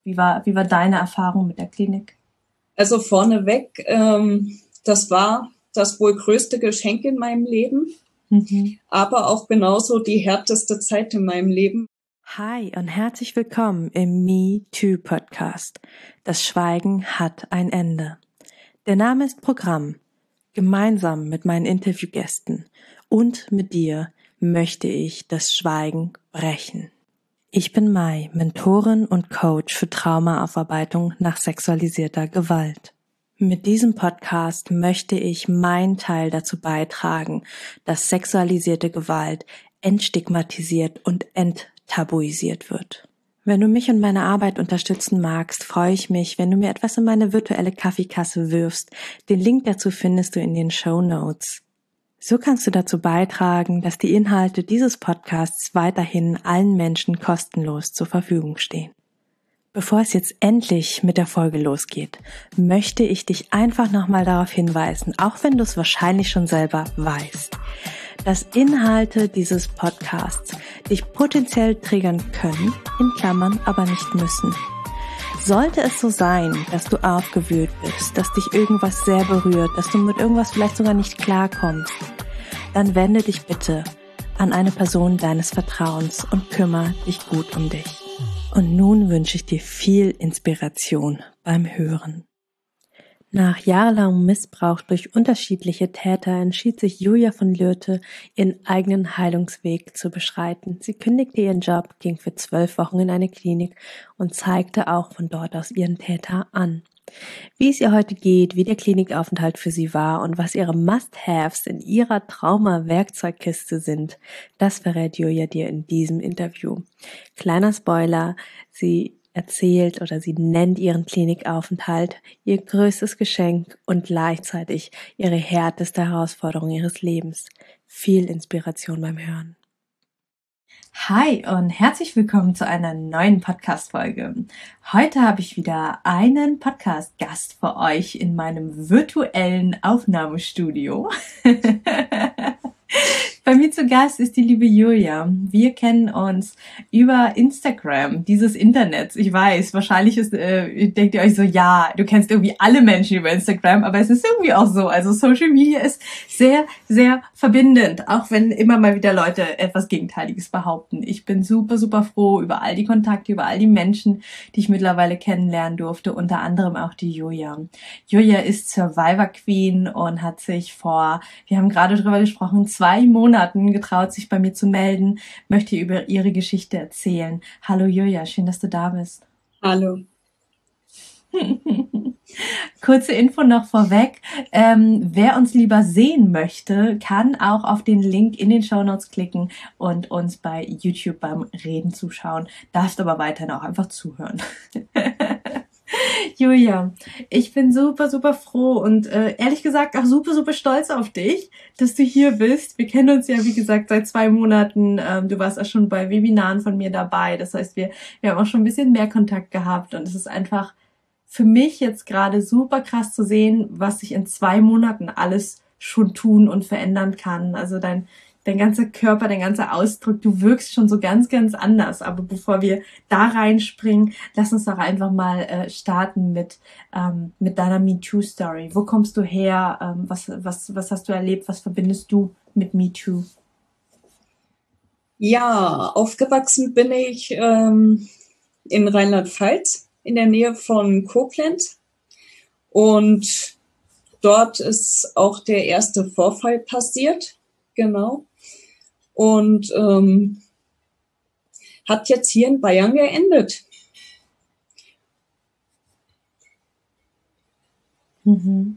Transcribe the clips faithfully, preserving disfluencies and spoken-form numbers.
Wie war, wie war deine Erfahrung mit der Klinik? Also vorneweg, ähm, das war das wohl größte Geschenk in meinem Leben, mhm. aber auch genauso die härteste Zeit in meinem Leben. Hi und herzlich willkommen im Me Too Podcast. Das Schweigen hat ein Ende. Der Name ist Programm. Gemeinsam mit meinen Interviewgästen und mit dir möchte ich das Schweigen brechen. Ich bin Mai, Mentorin und Coach für Traumaaufarbeitung nach sexualisierter Gewalt. Mit diesem Podcast möchte ich meinen Teil dazu beitragen, dass sexualisierte Gewalt entstigmatisiert und enttabuisiert wird. Wenn du mich und meine Arbeit unterstützen magst, freue ich mich, wenn du mir etwas in meine virtuelle Kaffeekasse wirfst. Den Link dazu findest du in den Shownotes. So kannst du dazu beitragen, dass die Inhalte dieses Podcasts weiterhin allen Menschen kostenlos zur Verfügung stehen. Bevor es jetzt endlich mit der Folge losgeht, möchte ich dich einfach nochmal darauf hinweisen, auch wenn du es wahrscheinlich schon selber weißt, dass Inhalte dieses Podcasts dich potenziell triggern können, in Klammern aber nicht müssen. Sollte es so sein, dass du aufgewühlt bist, dass dich irgendwas sehr berührt, dass du mit irgendwas vielleicht sogar nicht klarkommst, dann wende dich bitte an eine Person deines Vertrauens und kümmere dich gut um dich. Und nun wünsche ich dir viel Inspiration beim Hören. Nach jahrelangem Missbrauch durch unterschiedliche Täter entschied sich Julia von Lürte, ihren eigenen Heilungsweg zu beschreiten. Sie kündigte ihren Job, ging für zwölf Wochen in eine Klinik und zeigte auch von dort aus ihren Täter an. Wie es ihr heute geht, wie der Klinikaufenthalt für sie war und was ihre Must-Haves in ihrer Trauma-Werkzeugkiste sind, das verrät Julia dir in diesem Interview. Kleiner Spoiler, sie erzählt oder sie nennt ihren Klinikaufenthalt ihr größtes Geschenk und gleichzeitig ihre härteste Herausforderung ihres Lebens. Viel Inspiration beim Hören. Hi und herzlich willkommen zu einer neuen Podcast-Folge. Heute habe ich wieder einen Podcast-Gast für euch in meinem virtuellen Aufnahmestudio. Bei mir zu Gast ist die liebe Julia. Wir kennen uns über Instagram, dieses Internets. Ich weiß, wahrscheinlich ist, äh, denkt ihr euch so, ja, du kennst irgendwie alle Menschen über Instagram, aber es ist irgendwie auch so. Also Social Media ist sehr, sehr verbindend, auch wenn immer mal wieder Leute etwas Gegenteiliges behaupten. Ich bin super, super froh über all die Kontakte, über all die Menschen, die ich mittlerweile kennenlernen durfte, unter anderem auch die Julia. Julia ist Survivor Queen und hat sich vor, wir haben gerade drüber gesprochen, zwei Monaten getraut, sich bei mir zu melden, möchte über ihre Geschichte erzählen. Hallo Julia, schön, dass du da bist. Hallo. Kurze Info noch vorweg. Ähm, wer uns lieber sehen möchte, kann auch auf den Link in den Shownotes klicken und uns bei YouTube beim Reden zuschauen. Darfst aber weiterhin auch einfach zuhören. Julia, ich bin super, super froh und äh, ehrlich gesagt auch super, super stolz auf dich, dass du hier bist. Wir kennen uns ja, wie gesagt, seit zwei Monaten. Ähm, du warst auch schon bei Webinaren von mir dabei. Das heißt, wir, wir haben auch schon ein bisschen mehr Kontakt gehabt und es ist einfach für mich jetzt gerade super krass zu sehen, was sich in zwei Monaten alles schon tun und verändern kann. Also dein Dein ganzer Körper, dein ganzer Ausdruck, du wirkst schon so ganz, ganz anders. Aber bevor wir da reinspringen, lass uns doch einfach mal äh, starten mit ähm, mit deiner MeToo-Story. Wo kommst du her? Ähm, was was was hast du erlebt? Was verbindest du mit MeToo? Ja, aufgewachsen bin ich ähm, in Rheinland-Pfalz, in der Nähe von Koblenz. Und dort ist auch der erste Vorfall passiert. Genau. Und ähm, hat jetzt hier in Bayern geendet. Mhm.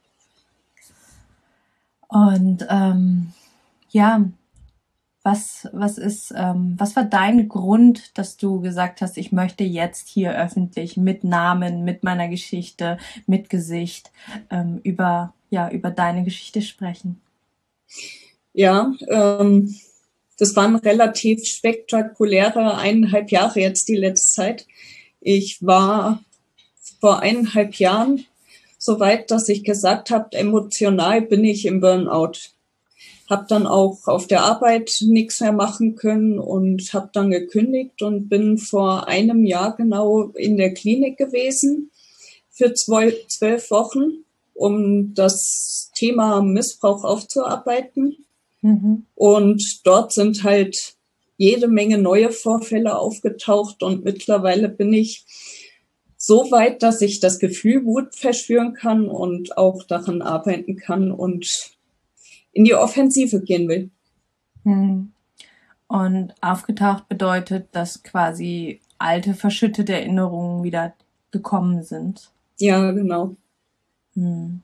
Und ähm, ja, was was ist ähm, was war dein Grund, dass du gesagt hast, ich möchte jetzt hier öffentlich mit Namen, mit meiner Geschichte, mit Gesicht ähm, über ja über deine Geschichte sprechen? Ja, ähm, das waren relativ spektakuläre eineinhalb Jahre jetzt die letzte Zeit. Ich war vor eineinhalb Jahren so weit, dass ich gesagt habe, emotional bin ich im Burnout. habe dann auch auf der Arbeit nichts mehr machen können und habe dann gekündigt und bin vor einem Jahr genau in der Klinik gewesen für zwölf, zwölf Wochen, um das Thema Missbrauch aufzuarbeiten. Mhm. Und dort sind halt jede Menge neue Vorfälle aufgetaucht und mittlerweile bin ich so weit, dass ich das Gefühl Wut verspüren kann und auch daran arbeiten kann und in die Offensive gehen will. Hm. Und aufgetaucht bedeutet, dass quasi alte, verschüttete Erinnerungen wieder gekommen sind. Ja, genau. Hm.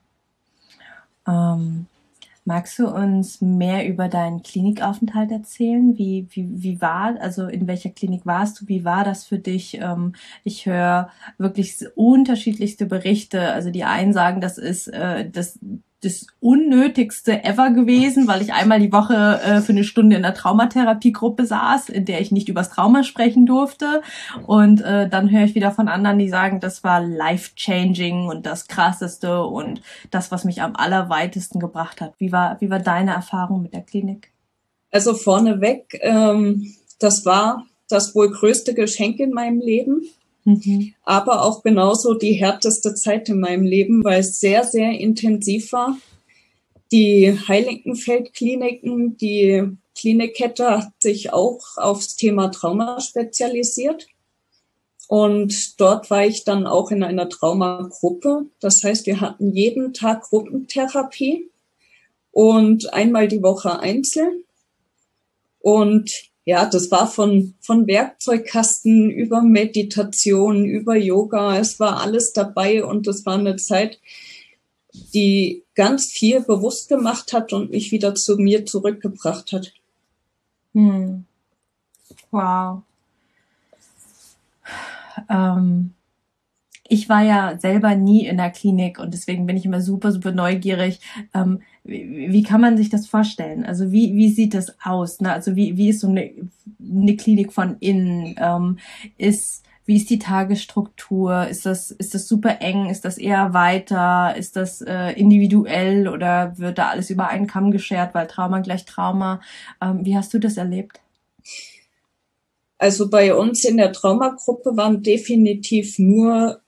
Ähm, magst du uns mehr über deinen Klinikaufenthalt erzählen? Wie, wie, wie war, also in welcher Klinik warst du? Wie war das für dich? Ähm, ich höre wirklich unterschiedlichste Berichte. Also die einen sagen, das ist äh, das das Unnötigste ever gewesen, weil ich einmal die Woche äh, für eine Stunde in der Traumatherapiegruppe saß, in der ich nicht übers Trauma sprechen durfte. Und äh, dann höre ich wieder von anderen, die sagen, das war life-changing und das Krasseste und das, was mich am allerweitesten gebracht hat. Wie war, wie war deine Erfahrung mit der Klinik? Also vorneweg, ähm, das war das wohl größte Geschenk in meinem Leben. Mhm. Aber auch genauso die härteste Zeit in meinem Leben, weil es sehr, sehr intensiv war. Die Heiligenfeld-Kliniken, die Klinikkette hat sich auch aufs Thema Trauma spezialisiert. Und dort war ich dann auch in einer Traumagruppe. Das heißt, wir hatten jeden Tag Gruppentherapie und einmal die Woche einzeln. Und ja, das war von, von Werkzeugkasten über Meditation, über Yoga. Es war alles dabei und es war eine Zeit, die ganz viel bewusst gemacht hat und mich wieder zu mir zurückgebracht hat. Hm. Wow. Ähm, ich war ja selber nie in der Klinik und deswegen bin ich immer super, super neugierig. Ähm, wie, wie kann man sich das vorstellen? Also wie, wie sieht das aus? Ne? Also wie, wie ist so eine, eine Klinik von innen? Ähm, ist, wie ist die Tagesstruktur? Ist das, ist das super eng? Ist das eher weiter? Ist das äh, individuell oder wird da alles über einen Kamm geschert, weil Trauma gleich Trauma? Ähm, wie hast du das erlebt? Also bei uns in der Traumagruppe waren definitiv nur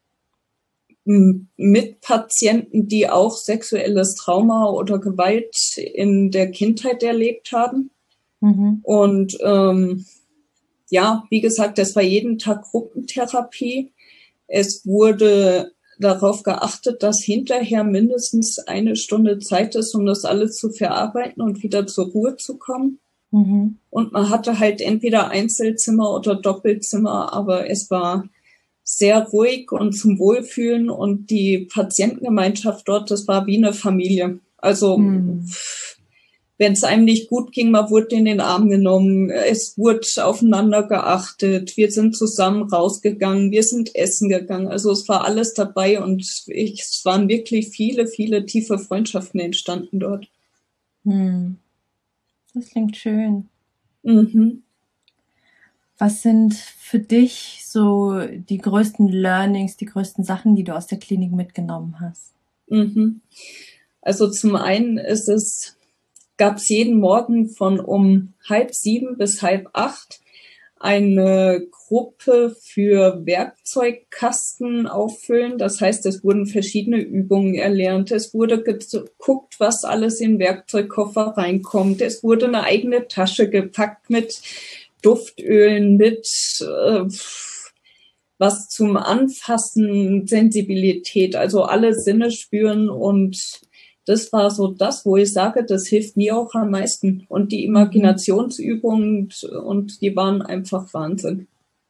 mit Patienten, die auch sexuelles Trauma oder Gewalt in der Kindheit erlebt haben. Mhm. Und ähm, ja, wie gesagt, das war jeden Tag Gruppentherapie. Es wurde darauf geachtet, dass hinterher mindestens eine Stunde Zeit ist, um das alles zu verarbeiten und wieder zur Ruhe zu kommen. Mhm. Und man hatte halt entweder Einzelzimmer oder Doppelzimmer, aber es war sehr ruhig und zum Wohlfühlen und die Patientengemeinschaft dort, das war wie eine Familie. Also mhm. wenn es einem nicht gut ging, man wurde in den Arm genommen, es wurde aufeinander geachtet, wir sind zusammen rausgegangen, wir sind essen gegangen, also es war alles dabei und ich, es waren wirklich viele, viele tiefe Freundschaften entstanden dort. Hm. Das klingt schön. Mhm. Was sind für dich so die größten Learnings, die größten Sachen, die du aus der Klinik mitgenommen hast? Mhm. Also zum einen ist es, gab es jeden Morgen von um halb sieben bis halb acht eine Gruppe für Werkzeugkasten auffüllen. Das heißt, es wurden verschiedene Übungen erlernt. Es wurde geguckt, was alles in den Werkzeugkoffer reinkommt. Es wurde eine eigene Tasche gepackt mit Duftölen, mit äh, was zum Anfassen, Sensibilität, also alle Sinne spüren und das war so das, wo ich sage, das hilft mir auch am meisten. Und die Imaginationsübungen, und, und die waren einfach Wahnsinn.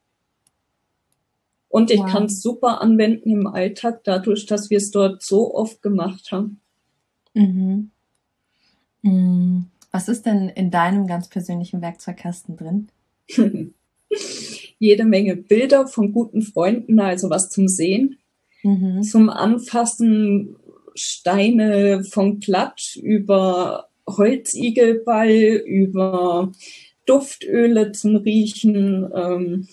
Und ich wow. kann es super anwenden im Alltag, dadurch, dass wir es dort so oft gemacht haben. Mhm. Mhm. Was ist denn in deinem ganz persönlichen Werkzeugkasten drin? Jede Menge Bilder von guten Freunden, also was zum Sehen, mhm. zum Anfassen, Steine vom Platt über Holzigelball, über Duftöle zum Riechen, ähm,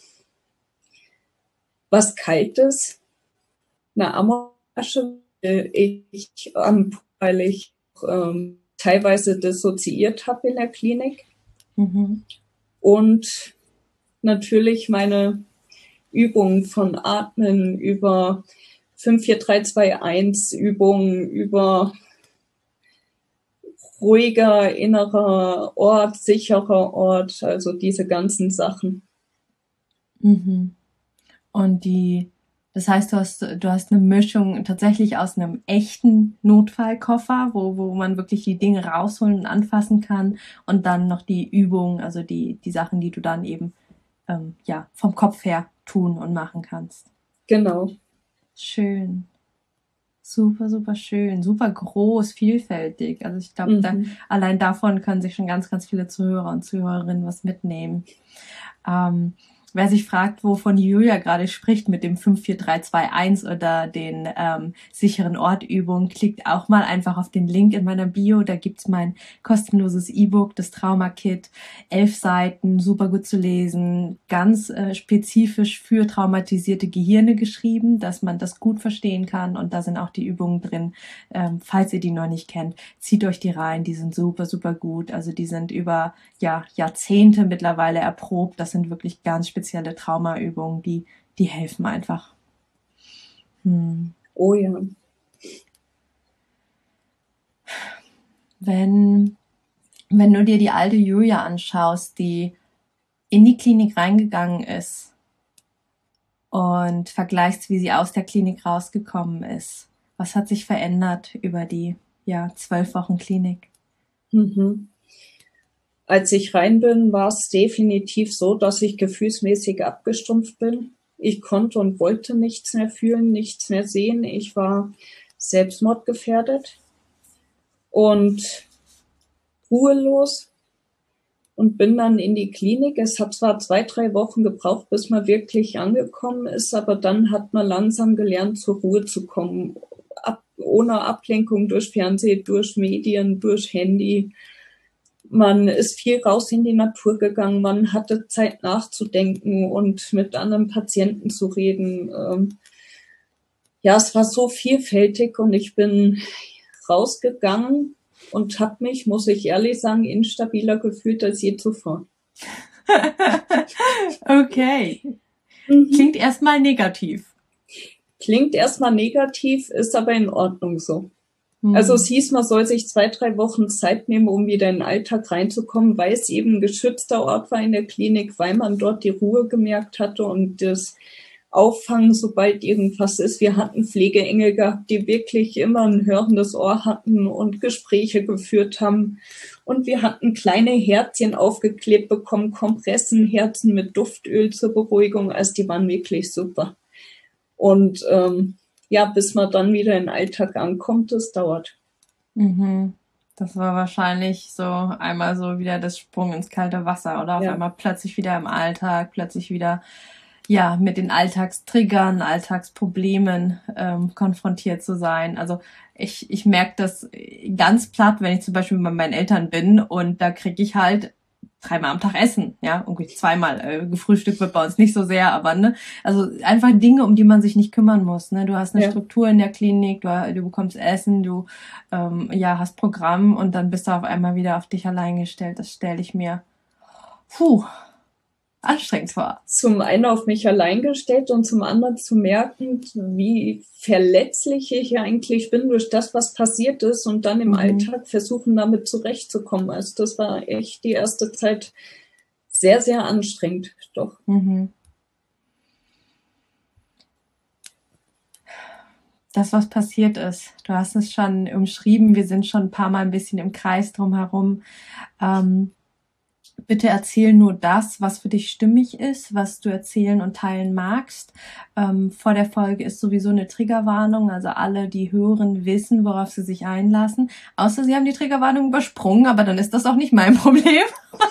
was Kaltes, eine Amorflasche, ich, weil ich ähm, teilweise dissoziiert habe in der Klinik. Mhm. Und natürlich meine Übungen von Atmen über fünf vier drei zwei eins Übungen, über ruhiger innerer Ort, sicherer Ort, also diese ganzen Sachen. Mhm. Und die, das heißt, du hast, du hast eine Mischung tatsächlich aus einem echten Notfallkoffer, wo, wo man wirklich die Dinge rausholen und anfassen kann, und dann noch die Übungen, also die, die Sachen, die du dann eben, ähm, ja, vom Kopf her tun und machen kannst. Genau. Schön. Super, super schön, super groß, vielfältig. Also ich glaube, Mhm. da, allein davon können sich schon ganz, ganz viele Zuhörer und Zuhörerinnen was mitnehmen. Ähm, wer sich fragt, wovon Julia gerade spricht mit dem fünf vier drei zwei eins oder den ähm, sicheren Ortübungen, klickt auch mal einfach auf den Link in meiner Bio. Da gibt's mein kostenloses E-Book, das Trauma-Kit. Elf Seiten, super gut zu lesen, ganz äh, spezifisch für traumatisierte Gehirne geschrieben, dass man das gut verstehen kann. Und da sind auch die Übungen drin. Ähm, falls ihr die noch nicht kennt, zieht euch die rein. Die sind super, super gut. Also die sind über ja, Jahrzehnte mittlerweile erprobt. Das sind wirklich ganz spezielle Traumaübungen, die, die helfen einfach. Hm. Oh ja. Wenn, wenn du dir die alte Julia anschaust, die in die Klinik reingegangen ist und vergleichst, wie sie aus der Klinik rausgekommen ist, was hat sich verändert über die ja, zwölf Wochen Klinik? Mhm. Als ich rein bin, war es definitiv so, dass ich gefühlsmäßig abgestumpft bin. Ich konnte und wollte nichts mehr fühlen, nichts mehr sehen. Ich war selbstmordgefährdet und ruhelos und bin dann in die Klinik. Es hat zwar zwei, drei Wochen gebraucht, bis man wirklich angekommen ist, aber dann hat man langsam gelernt, zur Ruhe zu kommen. Ab, ohne Ablenkung durch Fernsehen, durch Medien, durch Handy. Man ist viel raus in die Natur gegangen, man hatte Zeit nachzudenken und mit anderen Patienten zu reden. Ja, es war so vielfältig und ich bin rausgegangen und habe mich, muss ich ehrlich sagen, instabiler gefühlt als je zuvor. Okay. Mhm. Klingt erstmal negativ. Klingt erstmal negativ, ist aber in Ordnung so. Hm. Also es hieß, man soll sich zwei, drei Wochen Zeit nehmen, um wieder in den Alltag reinzukommen, weil es eben ein geschützter Ort war in der Klinik, weil man dort die Ruhe gemerkt hatte und das Auffangen, sobald irgendwas ist. Wir hatten Pflegeengel gehabt, die wirklich immer ein hörendes Ohr hatten und Gespräche geführt haben. Und wir hatten kleine Herzchen aufgeklebt bekommen, Kompressenherzen mit Duftöl zur Beruhigung. Also die waren wirklich super. Und ähm, ja, bis man dann wieder in den Alltag ankommt, das dauert. Mhm. Das war wahrscheinlich so einmal so wieder das Sprung ins kalte Wasser oder auf Ja. einmal plötzlich wieder im Alltag, plötzlich wieder ja mit den Alltagstriggern, Alltagsproblemen ähm, konfrontiert zu sein. Also ich ich merke das ganz platt, wenn ich zum Beispiel bei meinen Eltern bin und da kriege ich halt dreimal am Tag Essen, ja, irgendwie zweimal. Äh, gefrühstückt wird bei uns nicht so sehr, aber ne, also einfach Dinge, um die man sich nicht kümmern muss. Ne, du hast eine Ja. Struktur in der Klinik, du, du bekommst Essen, du ähm, ja hast Programm und dann bist du auf einmal wieder auf dich allein gestellt. Das stelle ich mir, puh, anstrengend vor. Zum einen auf mich allein gestellt und zum anderen zu merken, wie verletzlich ich eigentlich bin durch das, was passiert ist und dann im Mhm. Alltag versuchen, damit zurechtzukommen. Also das war echt die erste Zeit sehr, sehr anstrengend, doch. Mhm. Das, was passiert ist, du hast es schon umschrieben, wir sind schon ein paar Mal ein bisschen im Kreis drumherum. Ähm, bitte erzähl nur das, was für dich stimmig ist, was du erzählen und teilen magst. Ähm, vor der Folge ist sowieso eine Triggerwarnung, also alle, die hören, wissen, worauf sie sich einlassen. Außer sie haben die Triggerwarnung übersprungen, aber dann ist das auch nicht mein Problem.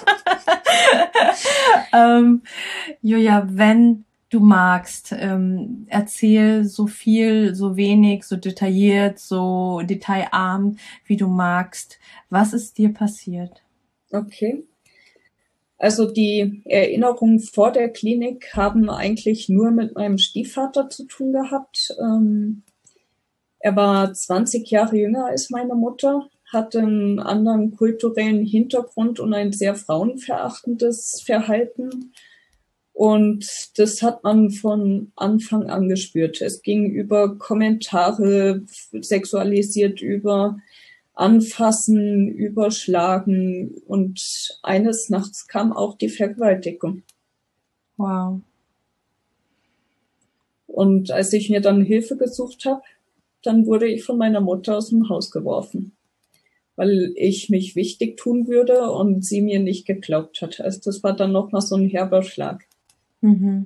ähm, Julia, wenn du magst, ähm, erzähl so viel, so wenig, so detailliert, so detailarm, wie du magst. Was ist dir passiert? Okay. Also die Erinnerungen vor der Klinik haben eigentlich nur mit meinem Stiefvater zu tun gehabt. Ähm, er war zwanzig Jahre jünger als meine Mutter, hat einen anderen kulturellen Hintergrund und ein sehr frauenverachtendes Verhalten. Und das hat man von Anfang an gespürt. Es ging über Kommentare, sexualisiert, über Anfassen, Überschlagen. Und eines Nachts kam auch die Vergewaltigung. Wow. Und als ich mir dann Hilfe gesucht habe, dann wurde ich von meiner Mutter aus dem Haus geworfen, weil ich mich wichtig tun würde und sie mir nicht geglaubt hat. Also das war dann nochmal so ein herber Schlag. Mhm.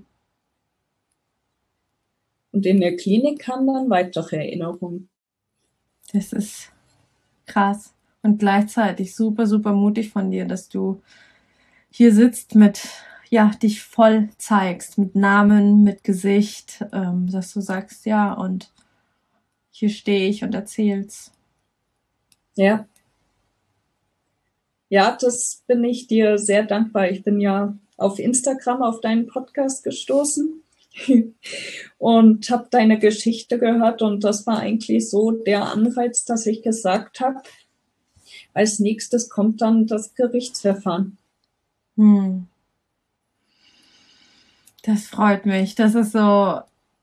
Und in der Klinik kamen dann weitere Erinnerungen. Das ist krass und gleichzeitig super, super mutig von dir, dass du hier sitzt mit, ja, dich voll zeigst, mit Namen, mit Gesicht, ähm, dass du sagst, ja, und hier stehe ich und erzähl's. Ja. Ja, das bin ich dir sehr dankbar. Ich bin ja auf Instagram auf deinen Podcast gestoßen und habe deine Geschichte gehört und das war eigentlich so der Anreiz, dass ich gesagt habe, als nächstes kommt dann das Gerichtsverfahren. Hm. Das freut mich. Das ist so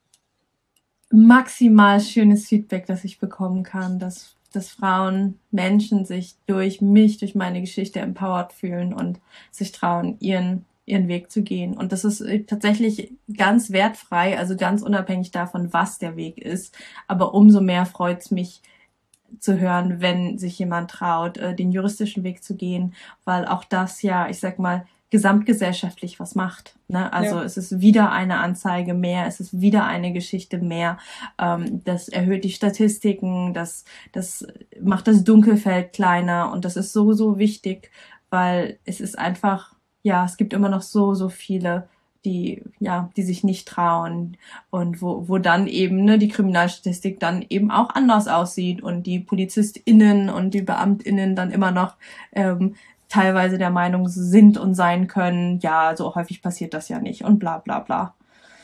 maximal schönes Feedback, das ich bekommen kann, dass, dass Frauen, Menschen sich durch mich, durch meine Geschichte empowered fühlen und sich trauen, ihren, ihren Weg zu gehen. Und das ist tatsächlich ganz wertfrei, also ganz unabhängig davon, was der Weg ist. Aber umso mehr freut es mich zu hören, wenn sich jemand traut, den juristischen Weg zu gehen, weil auch das ja, ich sag mal, gesamtgesellschaftlich was macht. Ne? Also ja. Es ist wieder eine Anzeige mehr, es ist wieder eine Geschichte mehr. Ähm, das erhöht die Statistiken, das, das macht das Dunkelfeld kleiner und das ist so, so wichtig, weil es ist einfach, ja, es gibt immer noch so, so viele, die, ja, die sich nicht trauen und wo, wo dann eben, ne, die Kriminalstatistik dann eben auch anders aussieht und die PolizistInnen und die BeamtInnen dann immer noch, ähm, teilweise der Meinung sind und sein können, ja, so häufig passiert das ja nicht und bla bla bla.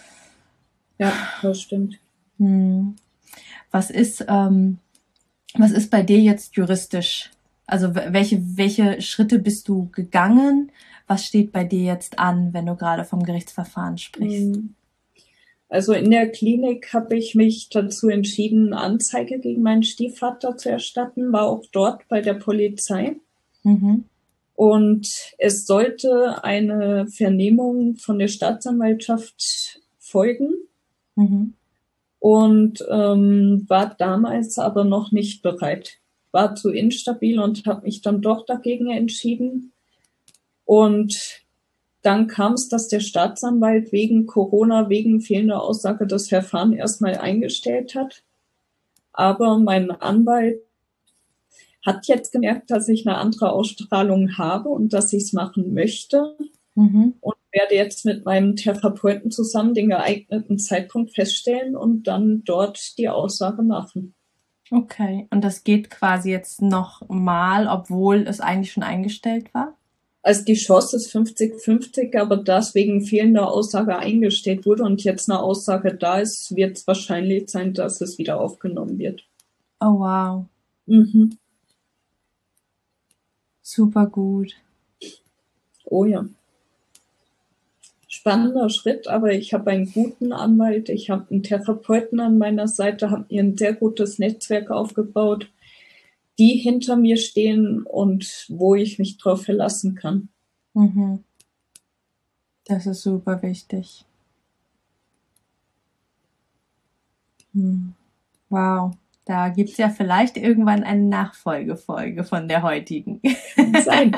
Ja, das stimmt. Hm. Was ist, ähm, was ist bei dir jetzt juristisch? Also welche, welche Schritte bist du gegangen? Was steht bei dir jetzt an, wenn du gerade vom Gerichtsverfahren sprichst? Also in der Klinik habe ich mich dazu entschieden, Anzeige gegen meinen Stiefvater zu erstatten, war auch dort bei der Polizei. Mhm. Und es sollte eine Vernehmung von der Staatsanwaltschaft folgen. Mhm. Und ähm, war damals aber noch nicht bereit. War zu instabil und habe mich dann doch dagegen entschieden. Und dann kam es, dass der Staatsanwalt wegen Corona, wegen fehlender Aussage das Verfahren erstmal eingestellt hat. Aber mein Anwalt hat jetzt gemerkt, dass ich eine andere Ausstrahlung habe und dass ich es machen möchte. Mhm. Und werde jetzt mit meinem Therapeuten zusammen den geeigneten Zeitpunkt feststellen und dann dort die Aussage machen. Okay, und das geht quasi jetzt noch mal, obwohl es eigentlich schon eingestellt war? Also die Chance ist fünfzig fünfzig, aber das wegen fehlender Aussage eingestellt wurde und jetzt eine Aussage da ist, wird es wahrscheinlich sein, dass es wieder aufgenommen wird. Oh wow. Mhm. Super gut. Oh ja. Spannender Schritt, aber ich habe einen guten Anwalt, ich habe einen Therapeuten an meiner Seite, habe mir ein sehr gutes Netzwerk aufgebaut, die hinter mir stehen und wo ich mich drauf verlassen kann. Mhm. Das ist super wichtig. Hm. Wow. Da gibt's ja vielleicht irgendwann eine Nachfolgefolge von der heutigen. Sein.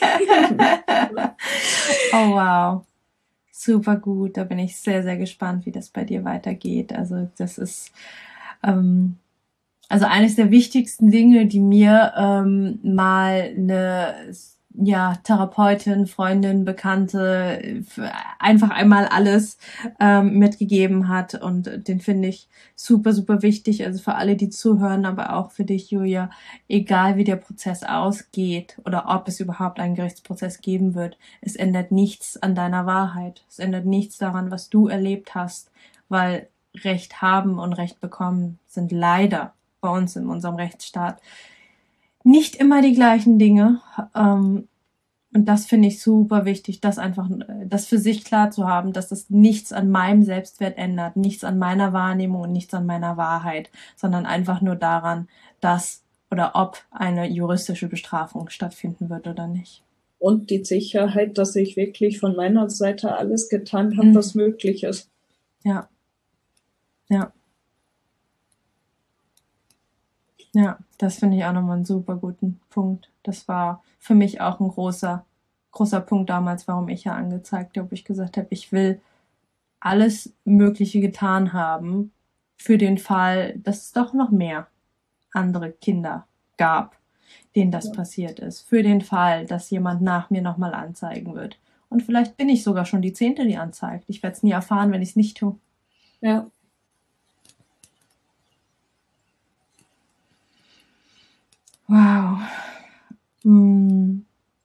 Oh wow. Super gut. Da bin ich sehr, sehr gespannt, wie das bei dir weitergeht. Also das ist ähm, also eines der wichtigsten Dinge, die mir ähm, mal eine ja Therapeutin, Freundin, Bekannte, einfach einmal alles ähm, mitgegeben hat und den finde ich super, super wichtig, also für alle, die zuhören, aber auch für dich, Julia, egal wie der Prozess ausgeht oder ob es überhaupt einen Gerichtsprozess geben wird, es ändert nichts an deiner Wahrheit, es ändert nichts daran, was du erlebt hast, weil Recht haben und Recht bekommen sind leider bei uns in unserem Rechtsstaat nicht immer die gleichen Dinge. Ähm, und das finde ich super wichtig, das einfach, das für sich klar zu haben, dass das nichts an meinem Selbstwert ändert, nichts an meiner Wahrnehmung und nichts an meiner Wahrheit, sondern einfach nur daran, dass oder ob eine juristische Bestrafung stattfinden wird oder nicht. Und die Sicherheit, dass ich wirklich von meiner Seite alles getan habe, mhm. was möglich ist. Ja. Ja. Ja, das finde ich auch nochmal einen super guten Punkt. Das war für mich auch ein großer, großer Punkt damals, warum ich ja angezeigt habe, wo ich gesagt habe, ich will alles Mögliche getan haben für den Fall, dass es doch noch mehr andere Kinder gab, denen das ja. passiert ist. Für den Fall, dass jemand nach mir nochmal anzeigen wird. Und vielleicht bin ich sogar schon die Zehnte, die anzeigt. Ich werde es nie erfahren, wenn ich es nicht tue. Ja. Wow. Hm.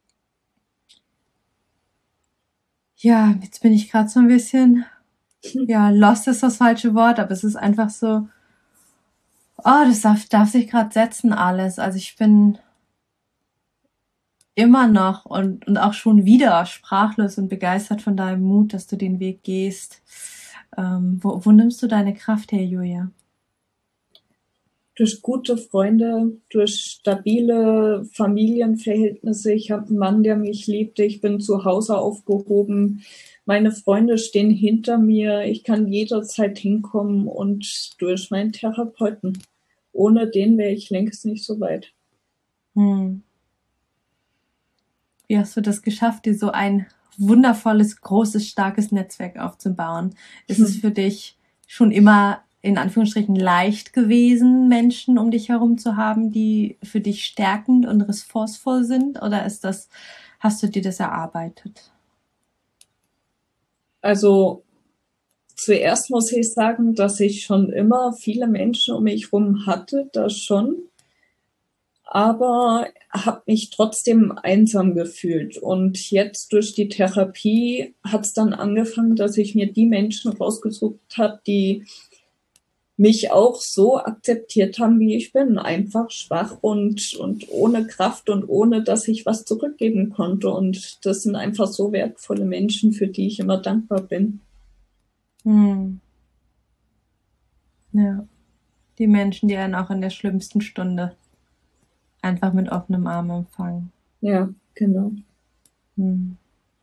Ja, jetzt bin ich gerade so ein bisschen, ja, lost ist das falsche Wort, aber es ist einfach so, oh, das darf, darf sich gerade setzen alles. Also ich bin immer noch und, und auch schon wieder sprachlos und begeistert von deinem Mut, dass du den Weg gehst. Ähm, wo, wo nimmst du deine Kraft her, Julia? Durch gute Freunde, durch stabile Familienverhältnisse. Ich habe einen Mann, der mich liebt. Ich bin zu Hause aufgehoben. Meine Freunde stehen hinter mir. Ich kann jederzeit hinkommen und durch meinen Therapeuten. Ohne den wäre ich längst nicht so weit. Hm. Wie hast du das geschafft, dir so ein wundervolles, großes, starkes Netzwerk aufzubauen? Ist hm. es für dich schon immer in Anführungsstrichen leicht gewesen, Menschen um dich herum zu haben, die für dich stärkend und ressourcevoll sind? Oder ist das, hast du dir das erarbeitet? Also zuerst muss ich sagen, dass ich schon immer viele Menschen um mich herum hatte, das schon. Aber habe mich trotzdem einsam gefühlt. Und jetzt durch die Therapie hat es dann angefangen, dass ich mir die Menschen rausgesucht habe, die mich auch so akzeptiert haben, wie ich bin. Einfach schwach und, und ohne Kraft und ohne, dass ich was zurückgeben konnte. Und das sind einfach so wertvolle Menschen, für die ich immer dankbar bin. Hm. Ja. Die Menschen, die einen auch in der schlimmsten Stunde einfach mit offenem Arm empfangen. Ja, genau. Hm.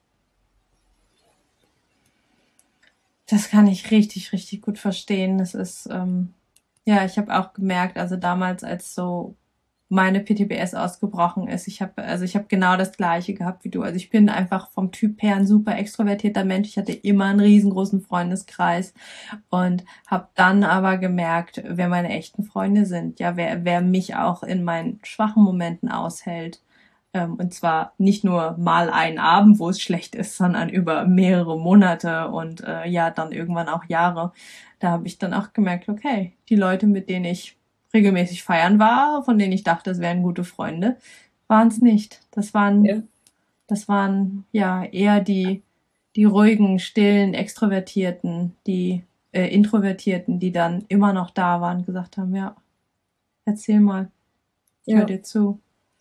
Das kann ich richtig, richtig gut verstehen. Das ist, ähm, ja, ich habe auch gemerkt, also damals, als so meine P T B S ausgebrochen ist, ich habe, also ich habe genau das Gleiche gehabt wie du. Also ich bin einfach vom Typ her ein super extrovertierter Mensch. Ich hatte immer einen riesengroßen Freundeskreis und habe dann aber gemerkt, wer meine echten Freunde sind, ja, wer, wer mich auch in meinen schwachen Momenten aushält. Und zwar nicht nur mal einen Abend, wo es schlecht ist, sondern über mehrere Monate und äh, ja, dann irgendwann auch Jahre. Da habe ich dann auch gemerkt, okay, die Leute, mit denen ich regelmäßig feiern war, von denen ich dachte, es wären gute Freunde, waren es nicht. Das waren, ja. das waren ja eher die, die ruhigen, stillen, extrovertierten, die äh, Introvertierten, die dann immer noch da waren und gesagt haben, ja, erzähl mal, ich ja. höre dir zu.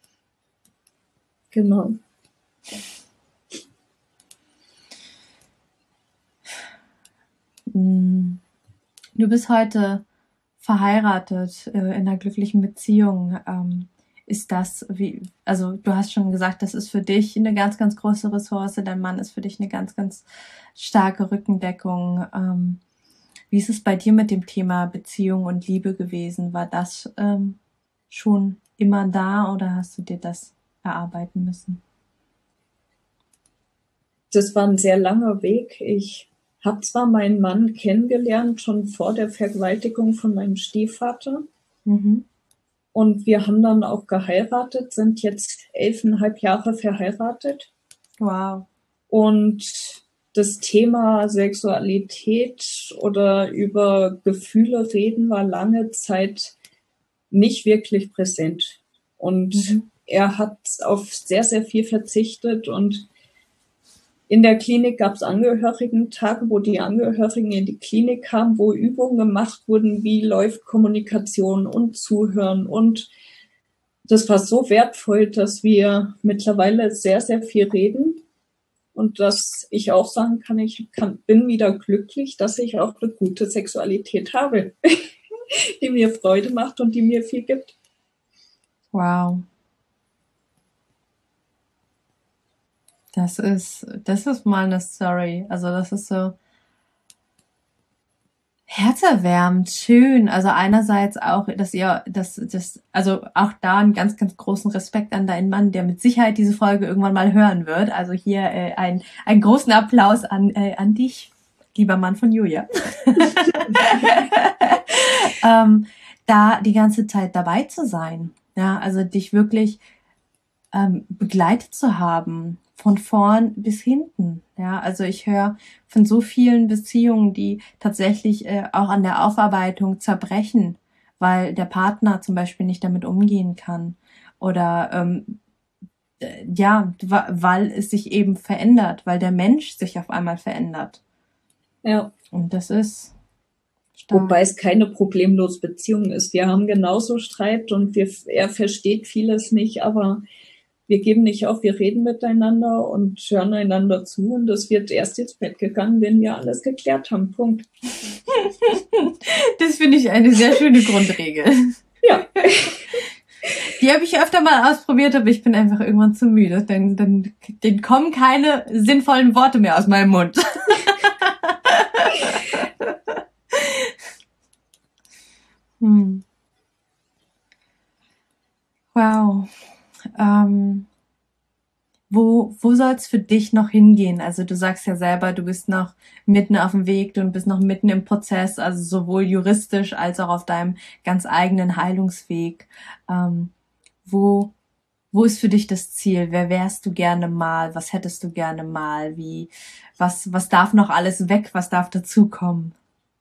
Genau. Du bist heute verheiratet, äh, in einer glücklichen Beziehung. Ähm, ist das, wie, also du hast schon gesagt, das ist für dich eine ganz, ganz große Ressource. Dein Mann ist für dich eine ganz, ganz starke Rückendeckung. Ähm, wie ist es bei dir mit dem Thema Beziehung und Liebe gewesen? War das ähm, schon immer da oder hast du dir das erarbeiten müssen? Das war ein sehr langer Weg. Ich habe zwar meinen Mann kennengelernt, schon vor der Vergewaltigung von meinem Stiefvater. Mhm. Und wir haben dann auch geheiratet, sind jetzt elfeinhalb Jahre verheiratet. Wow. Und das Thema Sexualität oder über Gefühle reden war lange Zeit nicht wirklich präsent. Und mhm. er hat auf sehr, sehr viel verzichtet und in der Klinik gab es Angehörigen-Tage, wo die Angehörigen in die Klinik kamen, wo Übungen gemacht wurden, wie läuft Kommunikation und Zuhören und das war so wertvoll, dass wir mittlerweile sehr, sehr viel reden und dass ich auch sagen kann, ich kann, bin wieder glücklich, dass ich auch eine gute Sexualität habe, die mir Freude macht und die mir viel gibt. Wow. Das ist, das ist mal eine Story. Also das ist so herzerwärmend, schön. Also einerseits auch, dass ihr, dass, das, also auch da einen ganz, ganz großen Respekt an deinen Mann, der mit Sicherheit diese Folge irgendwann mal hören wird. Also hier äh, ein, einen großen Applaus an, äh, an dich, lieber Mann von Julia. ähm, da die ganze Zeit dabei zu sein. Ja, also dich wirklich ähm, begleitet zu haben, von vorn bis hinten. Ja, also ich höre von so vielen Beziehungen, die tatsächlich äh, auch an der Aufarbeitung zerbrechen, weil der Partner zum Beispiel nicht damit umgehen kann oder ähm, äh, ja, weil es sich eben verändert, weil der Mensch sich auf einmal verändert. Ja. Und das ist stark. Wobei es keine problemlose Beziehung ist. Wir haben genauso Streit und wir, er versteht vieles nicht, aber wir geben nicht auf, wir reden miteinander und hören einander zu und es wird erst ins Bett gegangen, wenn wir alles geklärt haben. Punkt. Das finde ich eine sehr schöne Grundregel. Ja. Die habe ich öfter mal ausprobiert, aber ich bin einfach irgendwann zu müde. Dann, dann, dann kommen keine sinnvollen Worte mehr aus meinem Mund. hm. Wow. Ähm, wo wo soll es für dich noch hingehen? Also du sagst ja selber, du bist noch mitten auf dem Weg, du bist noch mitten im Prozess, also sowohl juristisch als auch auf deinem ganz eigenen Heilungsweg. Ähm, wo wo ist für dich das Ziel? Wer wärst du gerne mal? Was hättest du gerne mal? Wie was was darf noch alles weg? Was darf dazukommen?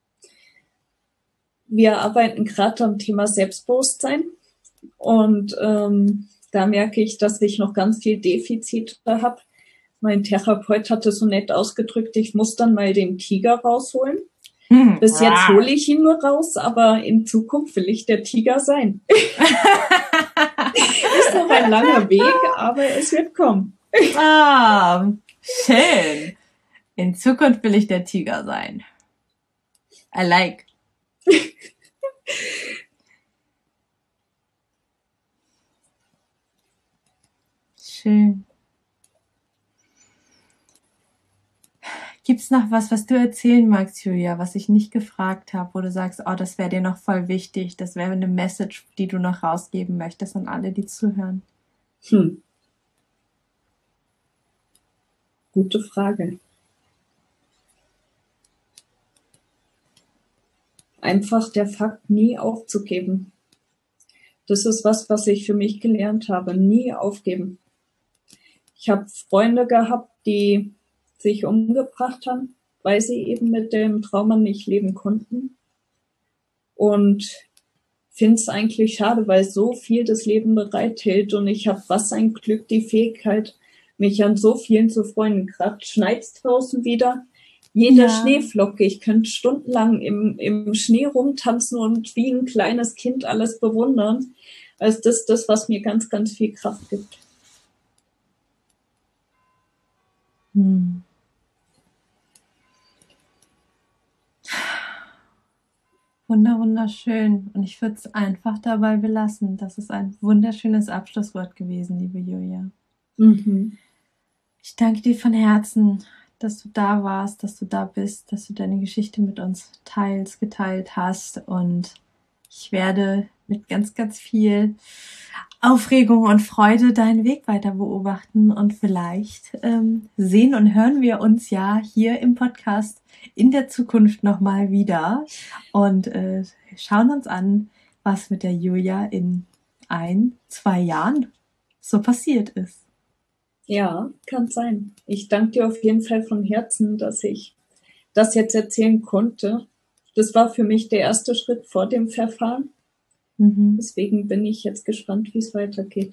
Wir arbeiten gerade am Thema Selbstbewusstsein und ähm, da merke ich, dass ich noch ganz viel Defizite habe. Mein Therapeut hat es so nett ausgedrückt, ich muss dann mal den Tiger rausholen. Hm. Bis jetzt hole ich ihn nur raus, aber in Zukunft will ich der Tiger sein. Ist noch ein langer Weg, aber es wird kommen. Ah, schön. In Zukunft will ich der Tiger sein. I like. Schön. Gibt's noch was, was du erzählen magst, Julia, was ich nicht gefragt habe, wo du sagst, oh, das wäre dir noch voll wichtig, das wäre eine Message, die du noch rausgeben möchtest an alle, die zuhören? Hm. Gute Frage. Einfach der Fakt, nie aufzugeben. Das ist was, was ich für mich gelernt habe. Nie aufgeben. Ich habe Freunde gehabt, die sich umgebracht haben, weil sie eben mit dem Trauma nicht leben konnten. Und finde es eigentlich schade, weil so viel das Leben bereithält. Und ich habe, was ein Glück, die Fähigkeit, mich an so vielen zu freuen. Gerade schneit's draußen wieder. Jede ja. Schneeflocke, ich könnte stundenlang im, im Schnee rumtanzen und wie ein kleines Kind alles bewundern. Also das ist das, was mir ganz, ganz viel Kraft gibt. Hm. Wunder, wunderschön. Und ich würde es einfach dabei belassen. Das ist ein wunderschönes Abschlusswort gewesen, liebe Julia. Mhm. Ich danke dir von Herzen, dass du da warst, dass du da bist, dass du deine Geschichte mit uns teilst, geteilt hast. Und ich werde mit ganz, ganz viel Aufregung und Freude deinen Weg weiter beobachten. Und vielleicht ähm, sehen und hören wir uns ja hier im Podcast in der Zukunft nochmal wieder und äh, schauen uns an, was mit der Julia in ein, zwei Jahren so passiert ist. Ja, kann sein. Ich danke dir auf jeden Fall von Herzen, dass ich das jetzt erzählen konnte. Das war für mich der erste Schritt vor dem Verfahren. Mhm. Deswegen bin ich jetzt gespannt, wie es weitergeht.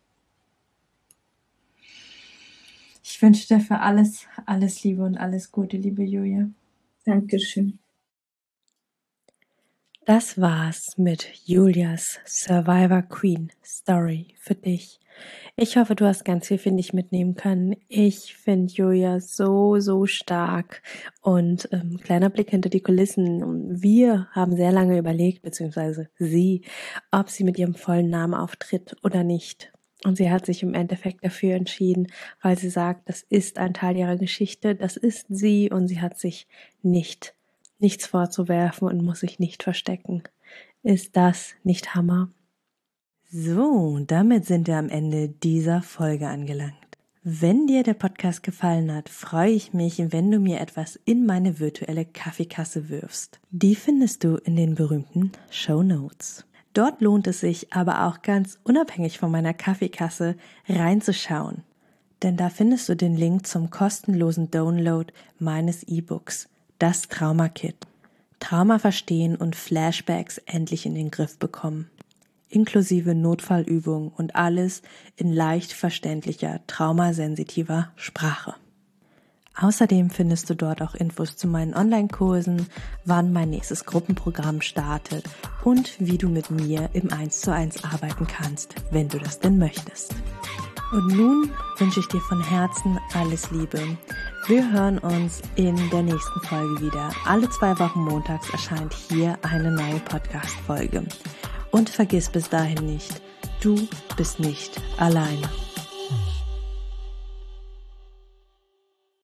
Ich wünsche dir für alles, alles Liebe und alles Gute, liebe Julia. Dankeschön. Das war's mit Julias Survivor Queen Story für dich. Ich hoffe, du hast ganz viel für dich mitnehmen können. Ich finde Julia so, so stark. Und ähm, kleiner Blick hinter die Kulissen. Wir haben sehr lange überlegt, beziehungsweise sie, ob sie mit ihrem vollen Namen auftritt oder nicht. Und sie hat sich im Endeffekt dafür entschieden, weil sie sagt, das ist ein Teil ihrer Geschichte, das ist sie und sie hat sich nicht, nichts vorzuwerfen und muss sich nicht verstecken. Ist das nicht Hammer? So, damit sind wir am Ende dieser Folge angelangt. Wenn dir der Podcast gefallen hat, freue ich mich, wenn du mir etwas in meine virtuelle Kaffeekasse wirfst. Die findest du in den berühmten Shownotes. Dort lohnt es sich aber auch ganz unabhängig von meiner Kaffeekasse reinzuschauen. Denn da findest du den Link zum kostenlosen Download meines E-Books, das Trauma-Kit. Trauma verstehen und Flashbacks endlich in den Griff bekommen. Inklusive Notfallübungen und alles in leicht verständlicher, traumasensitiver Sprache. Außerdem findest du dort auch Infos zu meinen Online-Kursen, wann mein nächstes Gruppenprogramm startet und wie du mit mir im eins zu eins arbeiten kannst, wenn du das denn möchtest. Und nun wünsche ich dir von Herzen alles Liebe. Wir hören uns in der nächsten Folge wieder. Alle zwei Wochen montags erscheint hier eine neue Podcast-Folge. Und vergiss bis dahin nicht, du bist nicht alleine.